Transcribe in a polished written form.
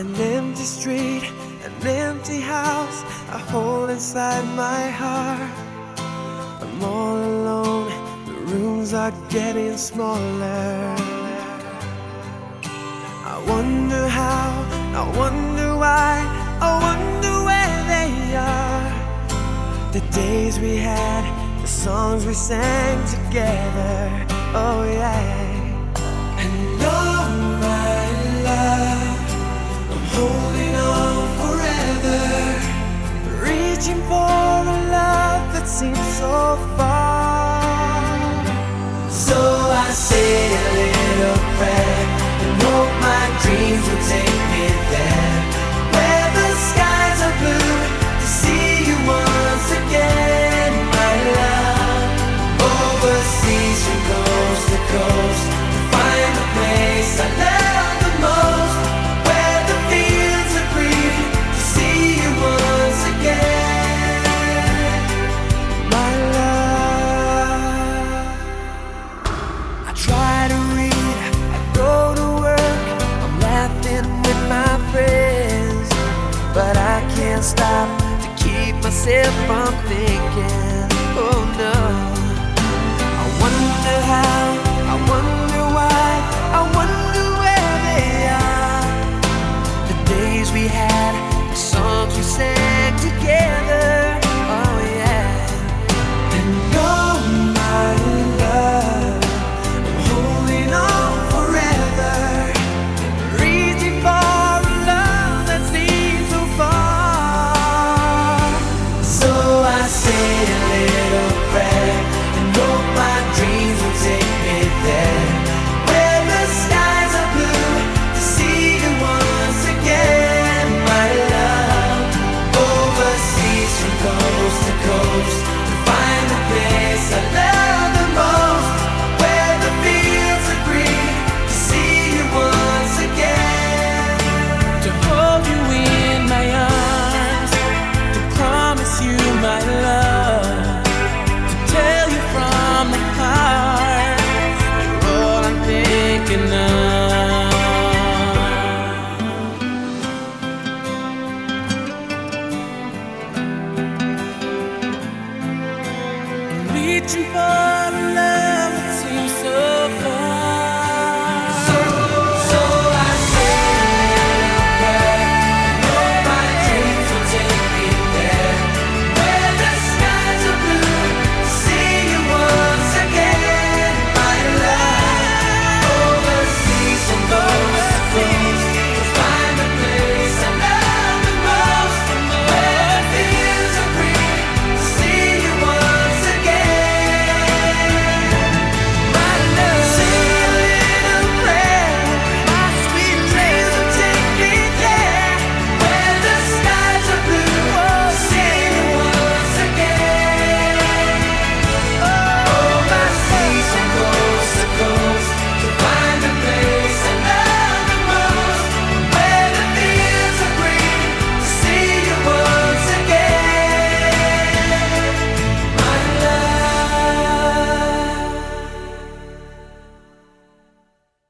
An empty street, an empty house, a hole inside my heart. I'm all alone, the rooms are getting smaller. I wonder how, I wonder why, I wonder where they are. The days we had, the songs we sang together, oh yeah. And oh my love, I'm holding on forever, reaching for a love that seems so far. So I say a little prayer and hope my dreams will take me there, where the skies are blue, to see you once again, my love. Overseas from coast to coast, to find the place I love the most, where the fields are green, to see you once again, my love. I try to read, I go to work, I'm laughing with my friends, but I can't stop to keep myself from thinking, oh no. I wonder how, I wonder why, I wonder where they are. The days we had, the songs we sang together, oh yeah. And oh my love, I'm holding on forever, reaching for a love that seems so far. So I say a little prayer and hope my dreams will take me there, where the skies are blue, to see you once again, my love. Overseas from coast to coast, to find the place I love the most, where the fields are green, to see you once again, to hold you in my arms, to promise you my love, to tell you from the heart, you're all I'm thinking of. I'm reaching for love